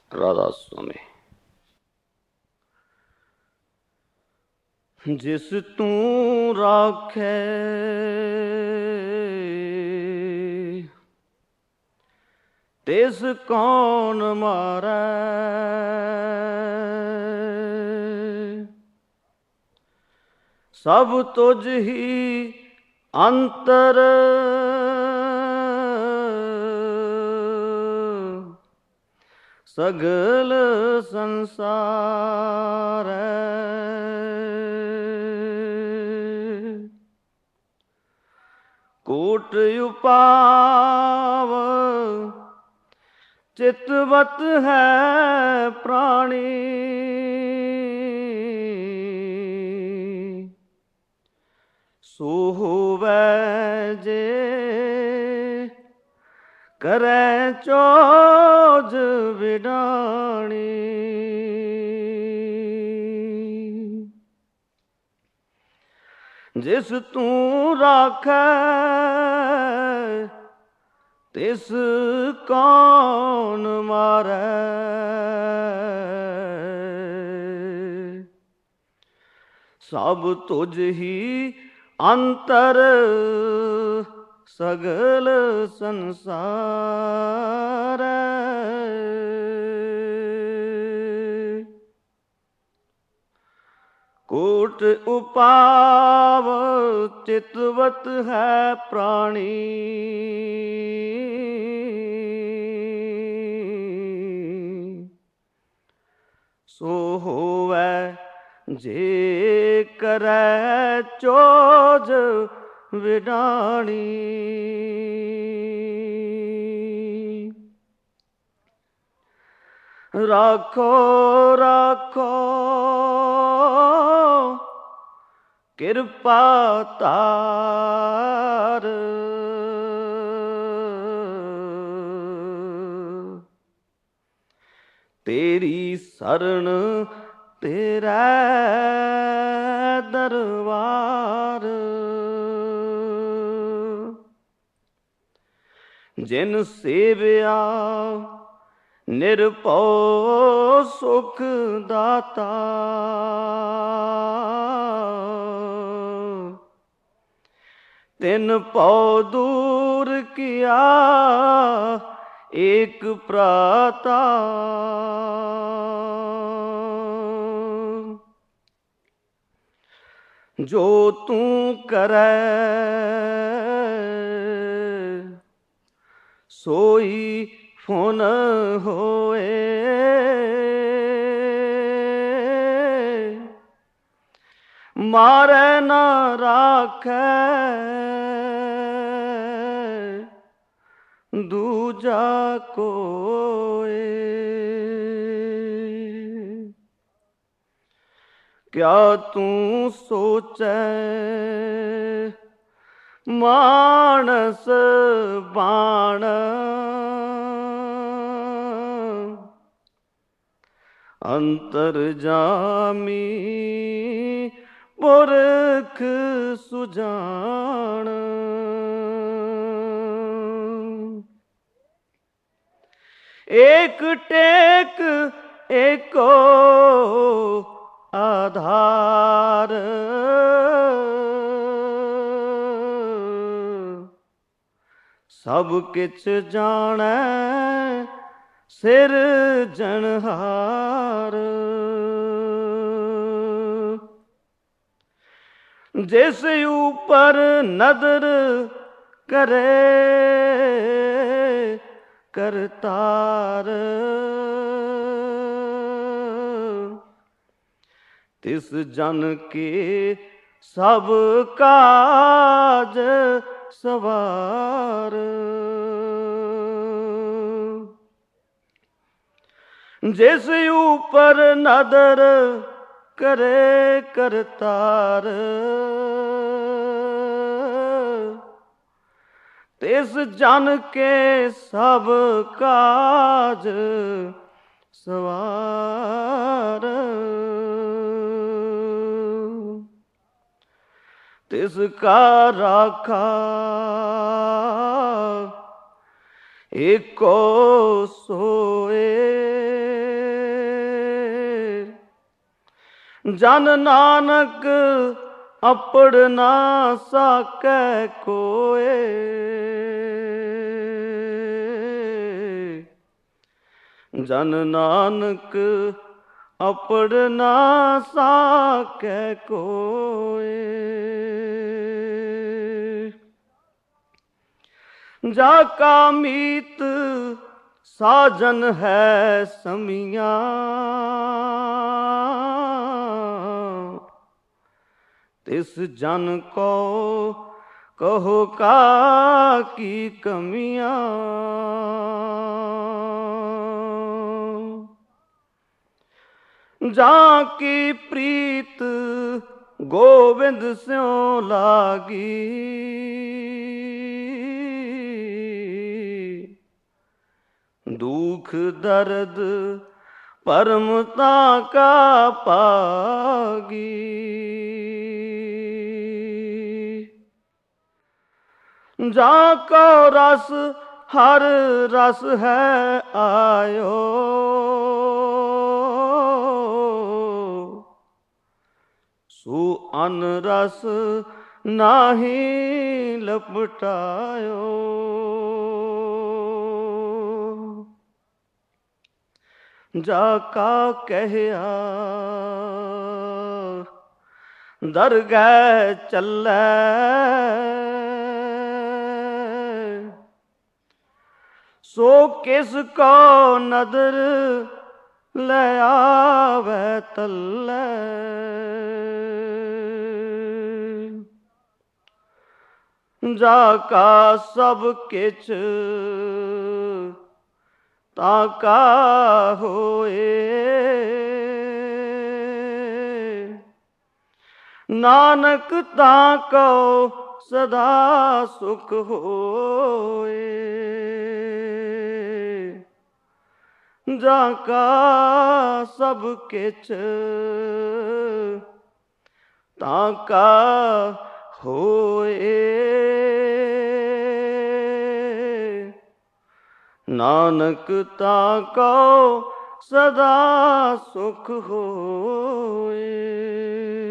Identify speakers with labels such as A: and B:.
A: ਰਾਧਾ ਸੁਆਮੀ। ਜਿਸ ਤੂੰ ਰਾਖੈ ਤਿਸ ਕੌਣ ਮਾਰੈ, ਸਭ ਤੁਝ ਹੀ ਅੰਤਰ ਸਗਲ ਸੰਸਾਰ। ਕੋਟ ਉਪਾਵ ਚਿਤਵਤ ਹੈ ਪ੍ਰਾਣੀ, ਸੋ ਹੋਵੈ ਜੇ ਕਰੈ ਚੋਜ ਵਿਡਾਣੀ। ਜਿਸ ਤੂੰ ਰਾਖੈ ਤਿਸ ਕੌਣ ਮਾਰੈ, ਸਭ ਤੁਝ ਹੀ ਅੰਤਰ ਸਗਲ ਸੰਸਾਰ। ਕੋਟ ਉਪਾਵ ਚਿਤਵਤ ਹੈ ਪ੍ਰਾਣੀ, ਸੋ ਹੋਵੈ ਜੇ ਕਰੈ ਚੋਜ ਵਿਡਾਣੀ। ਰਾਖੋ ਰਾਖੋ ਕਿਰਪਾ ਧਾਰ, ਤੇਰੀ ਸਰਣ ਤੇਰਾ ਦਰਬਾਰ। ਜਿਨ ਸੇਵਿਆ ਨਿਰਭਉ ਸੁਖ ਦਾਤਾ, ਤਿਨ ਭਉ ਦੂਰ ਕੀਆ ਏਕ ਭਰਾਤਾ। ਜੋ ਤੂੰ ਕਰੈ ਸੋਈ ਫੁਨ ਹੋਏ, ਮਾਰੈ ਨਾ ਰਾਖੈ ਦੂਜਾ ਕੋਇ। ਕਿਆ ਤੂੰ ਸੋਚੈ ਮਾਨਸ ਬਾਣ, ਅੰਤਰਜਾਮੀ ਪੁਰਖ ਸੁਜਾਨ। ਏਕ ਟੇਕ ਏਕੋ ਆਧਾਰ, ਸਭ ਕਿਛ ਜਾਣੈ ਸਿਰਜਣਹਾਰ। ਜਿਸ ਉਪਰ ਨਦਰ ਕਰੇ ਕਰਤਾਰ, ਤਿਸ ਜਨ ਕੇ ਸਭ ਕਾਜ ਸਵਾਰ। ਜਿਸ ਉਪਰ ਨਦਰ ਕਰੇ ਕਰਤਾਰ, ਤਿਸ ਜਨ ਕੇ ਸਭ ਕਾਜ ਸਵਾਰ। ਤਿਸ ਕਾ ਰਾਖਾ ਏਕੋ ਸੋਏ, ਜਨ ਨਾਨਕ ਆਪੜ ਨਾ ਸਾਕੈ ਕੋਏ। ਜਨ ਨਾਨਕ ਆਪੜ ਨਾ ਸਾਕੈ ਕੋਏ। ਜਾ ਕਾ ਮੀਤ ਸਾਜਨ ਹੈ ਸਮੀਆਂ, ਤਿਸ ਜਨ ਕੋ ਕਹੋ ਕਾ ਕੀ ਕਮੀਆਂ। ਜਾਂ ਕੀ ਪ੍ਰੀਤ ਗੋਬਿੰਦ ਸਿਉ ਲਾਗੀ, ਦੁਖ ਦਰਦ ਪਰਮ ਤਾਂ ਕਾ ਪਾਗੀ। ਜਾਂ ਕੋ ਰਸ ਹਰ ਰਸ ਹੈ ਆਇਓ, ਸੋ ਅਨ ਰਸ ਨਾਹੀ ਲਪਟਾਇਓ। ਜਾ ਕਾ ਕਹਿਆ ਦਰਗਹਿ ਚੱਲੈ, ਸੋ ਕਿਸ ਕੋ ਨਦਰ ਲੈ ਆਵੈ ਤੱਲੇ। ਜਾ ਕਾ ਸਭ ਕਿਛ ਤਾ ਕਾ ਹੋਏ, ਨਾਨਕ ਤਾਂ ਕੋ ਸਦਾ ਸੁਖ ਹੋਏ। ਜਾ ਕਾ ਸਭ ਕਿਛ ਤਾਂ ਕਾ ਹੋਏ, ਨਾਨਕ ਤਾਂ ਕੋ ਸਦਾ ਸੁਖ ਹੋਏ।